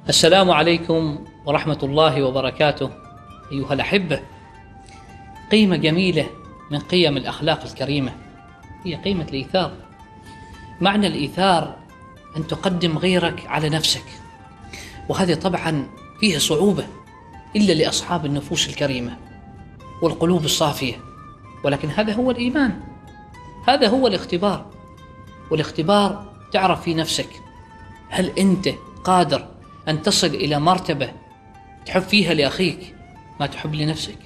السلام عليكم ورحمة الله وبركاته. أيها الأحبة، قيمة جميلة من قيم الأخلاق الكريمة هي قيمة الإيثار. معنى الإيثار أن تقدم غيرك على نفسك، وهذا طبعا فيه صعوبة إلا لأصحاب النفوس الكريمة والقلوب الصافية، ولكن هذا هو الإيمان، هذا هو الاختبار. والاختبار تعرف في نفسك هل أنت قادر أن تصل إلى مرتبة تحب فيها لأخيك ما تحب لنفسك.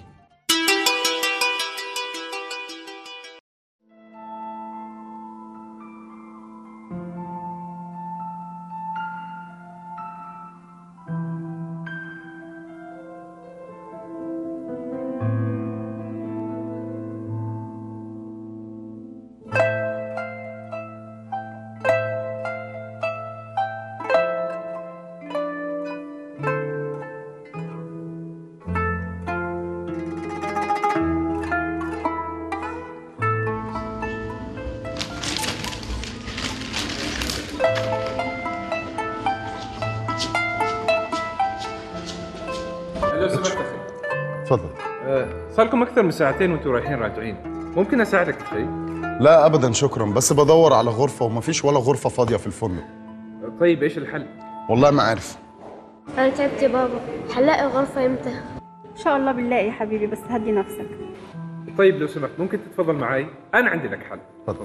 لو سمحت أخي. تفضل. صار لكم أكثر من ساعتين وأنتم رايحين راجعين، ممكن أساعدك بشيء؟ لا أبدا شكرا، بس بدور على غرفة ومفيش ولا غرفة فاضية في الفندق. طيب إيش الحل؟ والله ما عارف. أنا تعبت يا بابا، هنلاقي غرفة إمتى؟ إن شاء الله بنلاقي يا حبيبي، بس هدي نفسك. طيب لو سمحت ممكن تتفضل معي؟ أنا عندي لك حل. تفضل.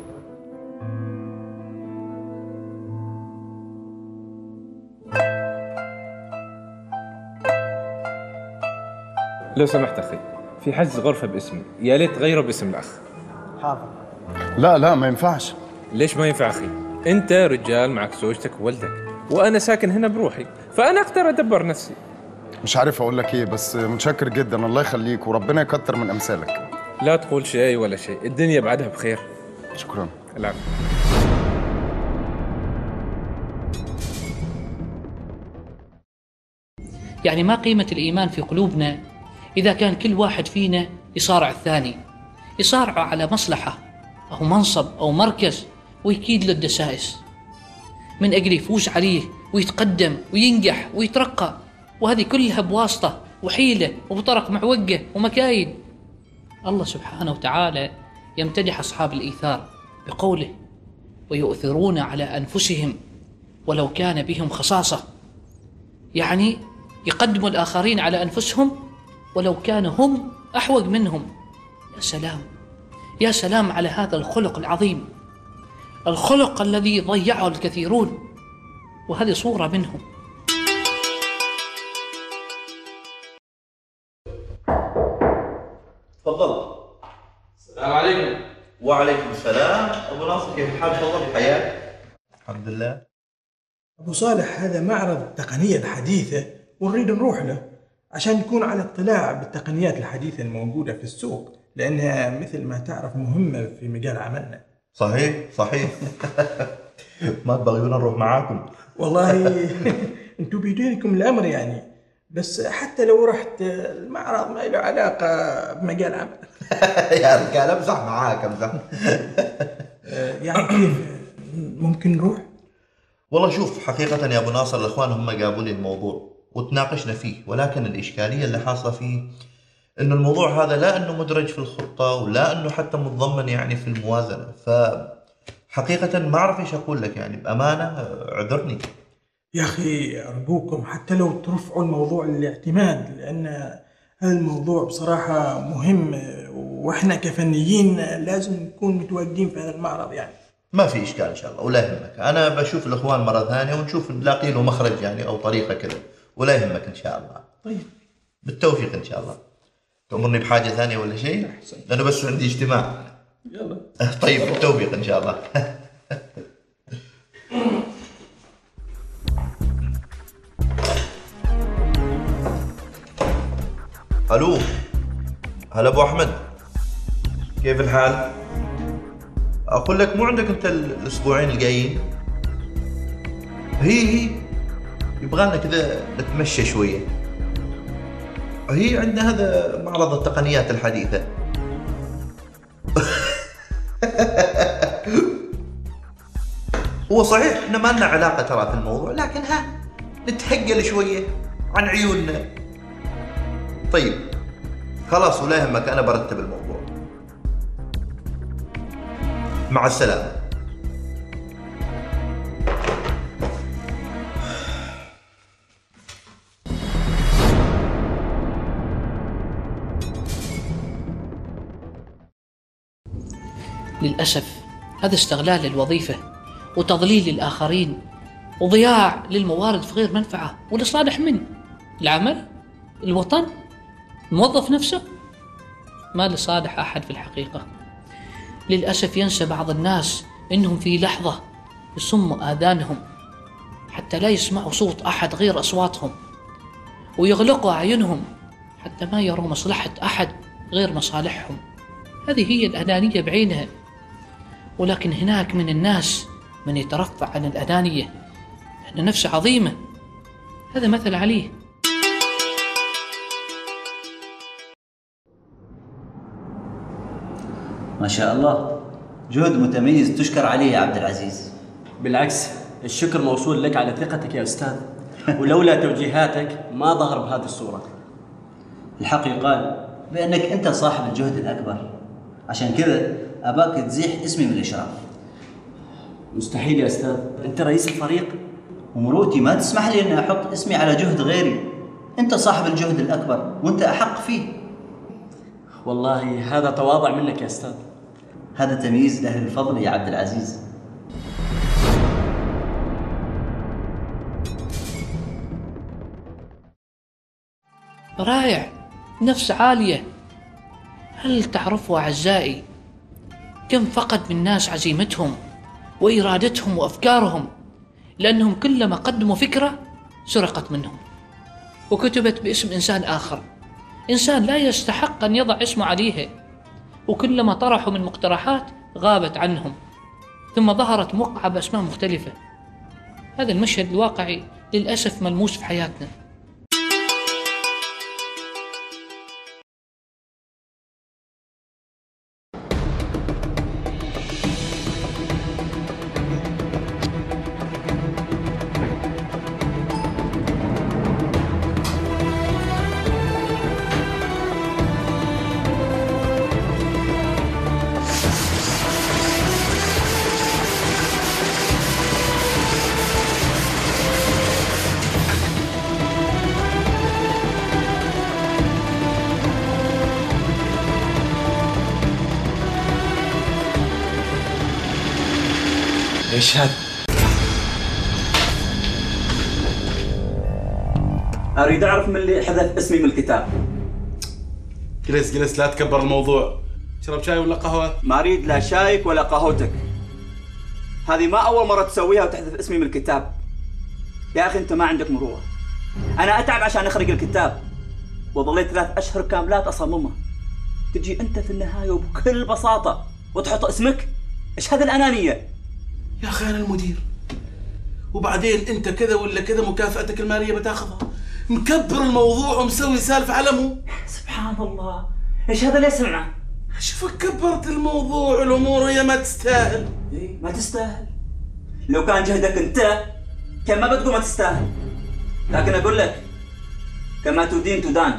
لو سمحت أخي، في حجز غرفة باسمي، يا ليت تغيره باسم الأخ. حاضر. لا ما ينفعش. ليش ما ينفع أخي؟ أنت رجال معك زوجتك وولدك، وأنا ساكن هنا بروحي، فأنا أقدر أدبر نفسي. مش عارف أقول لك إيه، بس متشكر جدا، الله يخليك وربنا يكتر من أمثالك. لا تقول شيء ولا شيء، الدنيا بعدها بخير. شكرا. العفو. يعني ما قيمة الإيمان في قلوبنا إذا كان كل واحد فينا يصارع الثاني، يصارع على مصلحة أو منصب أو مركز ويكيد له الدسائس من أجل يفوز عليه ويتقدم وينجح ويترقى، وهذه كلها بواسطة وحيلة وبطرق معوجة ومكايد. الله سبحانه وتعالى يمتدح أصحاب الإيثار بقوله: ويؤثرون على أنفسهم ولو كان بهم خصاصة، يعني يقدموا الآخرين على أنفسهم ولو كانوا هم أحوج منهم. يا سلام، يا سلام على هذا الخلق العظيم، الخلق الذي ضيعه الكثيرون، وهذه صورة منهم. تفضل. السلام عليكم. وعليكم السلام. أبو ناصر كيف الحال؟ تفضل. حياك. الحمد لله. أبو صالح، هذا معرض التقنية الحديثة ونريد نروح له عشان نكون على اطلاع بالتقنيات الحديثة الموجودة في السوق، لأنها مثل ما تعرف مهمة في مجال عملنا. صحيح. ما تبغيونا نروح معاكم؟ والله انتم بيدينكم الأمر يعني، بس حتى لو رحت المعرض ما له علاقة بمجال عمل. يا رجال امزح معاك امزح. يعني كيف ممكن نروح؟ والله شوف، حقيقة يا أبو ناصر الأخوان هم جابوا لي الموضوع وتناقشنا فيه، ولكن الإشكالية اللي حاصلة فيه إنه الموضوع هذا لا إنه مدرج في الخطة ولا إنه حتى متضمن يعني في الموازنة، فحقيقة ما أعرف إيش أقول لك يعني، بأمانة اعذرني. يا أخي أرجوكم حتى لو ترفعوا الموضوع للاعتماد، لأن هذا الموضوع بصراحة مهم، وإحنا كفنيين لازم نكون متواجدين في هذا المعرض يعني. ما في إشكال إن شاء الله، ولا يهمك، أنا بشوف الأخوان مرة ثانية ونشوف نلاقي له مخرج يعني أو طريقة كذا، ولا يهمك إن شاء الله. طيب بالتوفيق إن شاء الله. تأمرني بحاجة ثانية ولا شيء؟ لأنه بس عندي اجتماع. يلا. طيب بالتوفيق إن شاء الله. ألو، هلا أبو أحمد، كيف الحال؟ أقول لك مو عندك أنت الأسبوعين الجايين؟ هي يبغالنا كذا نتمشى شوية. هي عندنا هذا معرض التقنيات الحديثة. هو صحيح إحنا ما لنا علاقة ترى في الموضوع، لكن نتهقل شوية عن عيوننا. طيب خلاص ولا يهمك، أنا برتب الموضوع. مع السلامة. للأسف هذا استغلال للوظيفة وتضليل للآخرين وضياع للموارد في غير منفعة ولصالح من؟ العمل؟ الوطن؟ الموظف نفسه؟ ما لصالح أحد في الحقيقة. للأسف ينسى بعض الناس إنهم في لحظة يصموا آذانهم حتى لا يسمعوا صوت أحد غير أصواتهم، ويغلقوا أعينهم حتى ما يروا مصلحة أحد غير مصالحهم. هذه هي الأنانية بعينها. ولكن هناك من الناس من يترفع عن الأنانية أن نفسه عظيمة. هذا مثل عليه. ما شاء الله، جهد متميز تشكر عليه يا عبد العزيز. بالعكس، الشكر موصول لك على ثقتك يا أستاذ، ولولا توجيهاتك ما ظهر بهذه الصورة. الحق يقال بأنك أنت صاحب الجهد الأكبر، عشان كذا أباك تزيح اسمي من الإشراف. مستحيل يا أستاذ، أنت رئيس الفريق ومروتي ما تسمح لي أن أحط اسمي على جهد غيري. أنت صاحب الجهد الأكبر وأنت أحق فيه. والله هذا تواضع منك يا أستاذ. هذا تمييز لأهل الفضل يا عبد العزيز. رائع، نفس عالية. هل تعرفوا أعزائي كم فقد من ناس عزيمتهم وإرادتهم وأفكارهم لأنهم كلما قدموا فكرة سرقت منهم وكتبت باسم إنسان آخر، إنسان لا يستحق أن يضع اسمه عليها، وكلما طرحوا من مقترحات غابت عنهم ثم ظهرت موقعة بأسماء مختلفة. هذا المشهد الواقعي للأسف ملموس في حياتنا. ايش هذا؟ اريد اعرف من اللي حذف اسمي من الكتاب. جلس لا تكبر الموضوع. تشرب شاي ولا قهوة؟ ما اريد لا شايك ولا قهوتك. هذه ما اول مرة تسويها وتحذف اسمي من الكتاب. يا اخي انت ما عندك مروءة. انا اتعب عشان اخرج الكتاب وظليت 3 أشهر كاملات اصممه. تجي انت في النهاية وبكل بساطة وتحط اسمك؟ ايش هذه الانانية؟ يا أخي أنا المدير، وبعدين أنت كذا ولا كذا مكافأتك المالية بتاخذها. مكبر الموضوع ومسوي سالفة علمه. سبحان الله، ايش هذا اللي سمعه؟ شوفك كبرت الموضوع والأمور هي ما تستاهل. إيه ما تستاهل. لو كان جهدك أنت كان ما بتقول ما تستاهل، لكن أقول لك كما تدين تدان.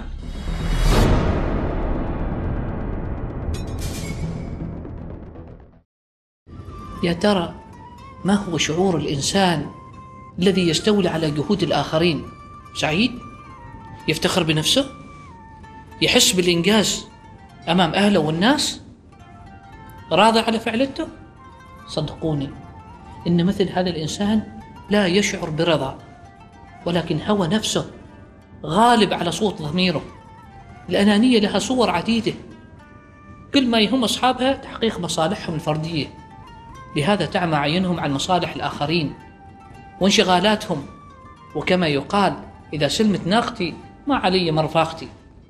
يا ترى ما هو شعور الإنسان الذي يستولي على جهود الآخرين؟ سعيد؟ يفتخر بنفسه؟ يحس بالإنجاز أمام أهله والناس؟ راضي على فعلته؟ صدقوني إن مثل هذا الإنسان لا يشعر برضا، ولكن هوى نفسه غالب على صوت ضميره. الأنانية لها صور عديدة، كل ما يهم أصحابها تحقيق مصالحهم الفردية، لهذا تعمى عينهم عن مصالح الآخرين وانشغالاتهم. وكما يقال إذا سلمت ناقتي ما علي مرفاقتي.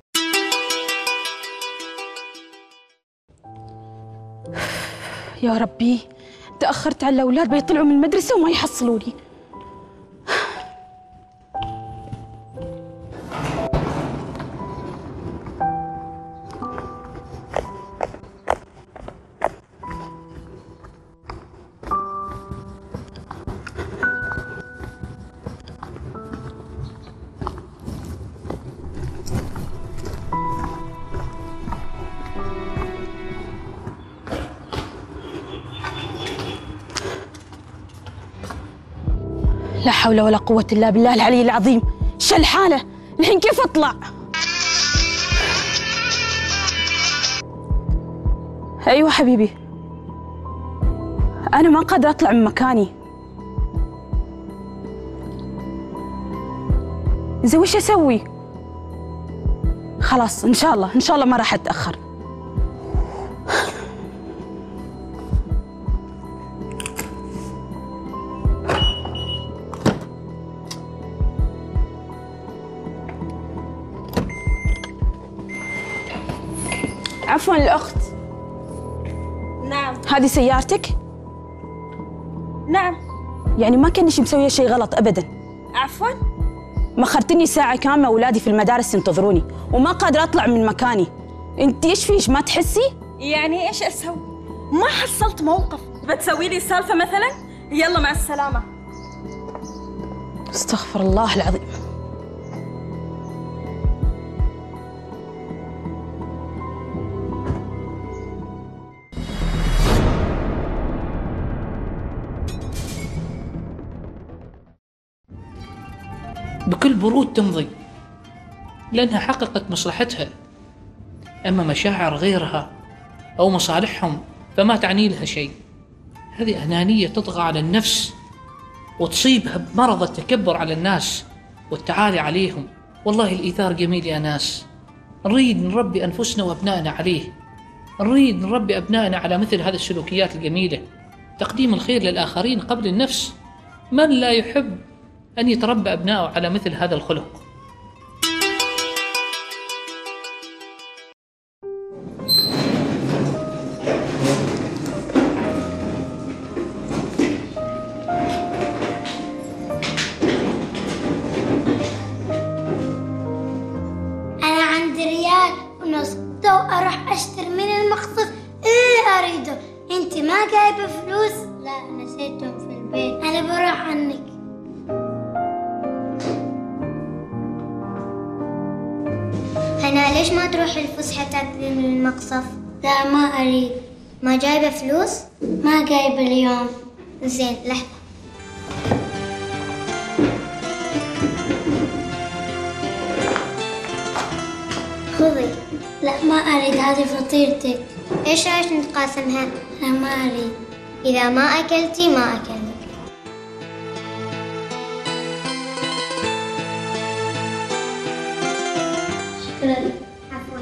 يا ربي، تأخرت على الأولاد بيطلعوا من المدرسة وما يحصلوني. لا حول ولا قوة إلا بالله العلي العظيم. شو الحالة؟ الحين كيف أطلع؟ أيوة حبيبي، أنا ما قادرة أطلع من مكاني. زين وش أسوي؟ خلاص إن شاء الله ما راح أتأخر. عفوا الأخت. نعم. هذه سيارتك؟ نعم. يعني ما كانش مسوية شيء غلط أبدا. عفوا؟ مخرتني ساعة كاملة، أولادي في المدارس ينتظروني وما قادرة أطلع من مكاني. أنت إيش فيش ما تحسي؟ يعني إيش أسوي؟ ما حصلت موقف، بتسوي لي سالفة مثلا؟ يلا مع السلامة. استغفر الله العظيم. بكل برود تمضي لأنها حققت مصلحتها، أما مشاعر غيرها أو مصالحهم فما تعني لها شيء. هذه أنانية تطغى على النفس وتصيبها بمرض التكبر على الناس والتعالي عليهم. والله الإيثار جميل يا ناس، نريد نربي أنفسنا وأبنائنا عليه، نريد نربي أبنائنا على مثل هذه السلوكيات الجميلة، تقديم الخير للآخرين قبل النفس. من لا يحب أن يتربى أبنائه على مثل هذا الخلق؟ أنا عندي ريال ونص، تو أروح أشتري من المخصص أريده. أنت ما جايبة فلوس؟ لا نسيتهم في البيت، أنا بروح عنك. أنا ليش ما تروحي الفسحة تاكلي من المقصف؟ لا ما أريد. ما جايبة فلوس؟ ما جايبة اليوم. زين لحظة. خذي. لا ما أريد، هذه فطيرتك. إيش رأيك نتقاسمها؟ لا ما أريد. إذا ما أكلتي ما أكلت. شكرا. عفوا.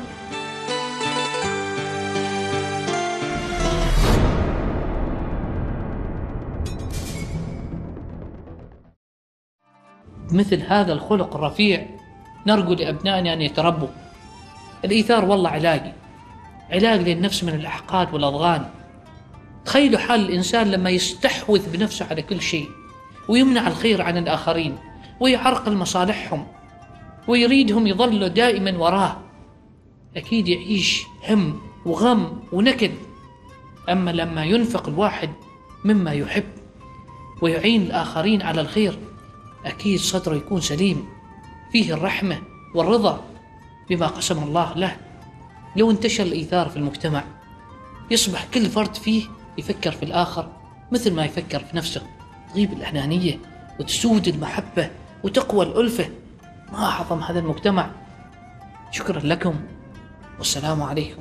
بمثل هذا الخلق الرفيع نرجو لأبنائنا أن يتربوا. الإيثار والله علاج للنفس من الأحقاد والأضغان. تخيلوا حال الإنسان لما يستحوذ بنفسه على كل شيء ويمنع الخير عن الآخرين ويعرقل مصالحهم ويريدهم يظلوا دائما وراه، أكيد يعيش هم وغم ونكد. أما لما ينفق الواحد مما يحب ويعين الآخرين على الخير، أكيد صدره يكون سليم فيه الرحمة والرضا بما قسم الله له. لو انتشر الإيثار في المجتمع يصبح كل فرد فيه يفكر في الآخر مثل ما يفكر في نفسه، تغيب الأنانية وتسود المحبة وتقوى الألفة. ما أعظم هذا المجتمع. شكرا لكم والسلام عليكم.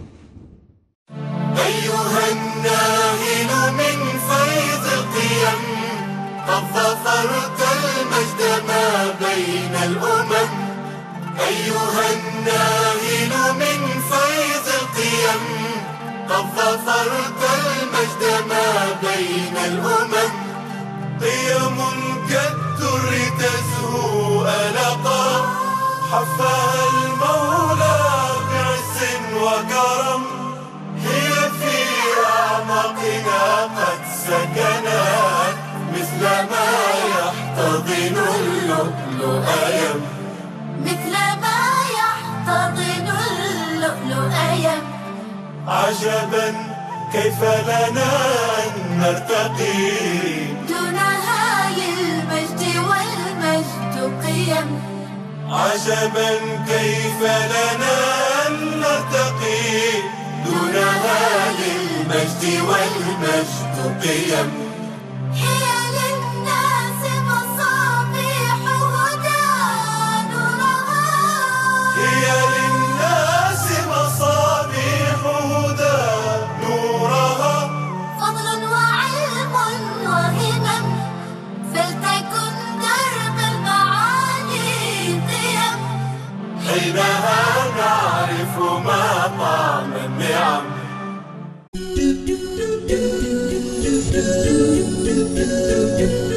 أيها الناهل من فيض القيم، قد ظفرت المجد ما بين الأمم. أيها الناهل من فيض القيم، قد ظفرت المجد ما بين الأمم. قيم كالدر تزهو ألقا، حفاها المولى بعز وكرم. هي في أعماقنا قد سكنت، مثل ما يحتضن اللؤلؤ يم. مثل ما يحتضن اللؤلؤ يم. عجبا كيف لنا أن نرتقي دون هاي المجد والمجد قيم. عجبا كيف لنا أن نرتقي دون هاي المجد والمجد قيم. هي للناس مصائب حينها نعرف ما طعم النعم.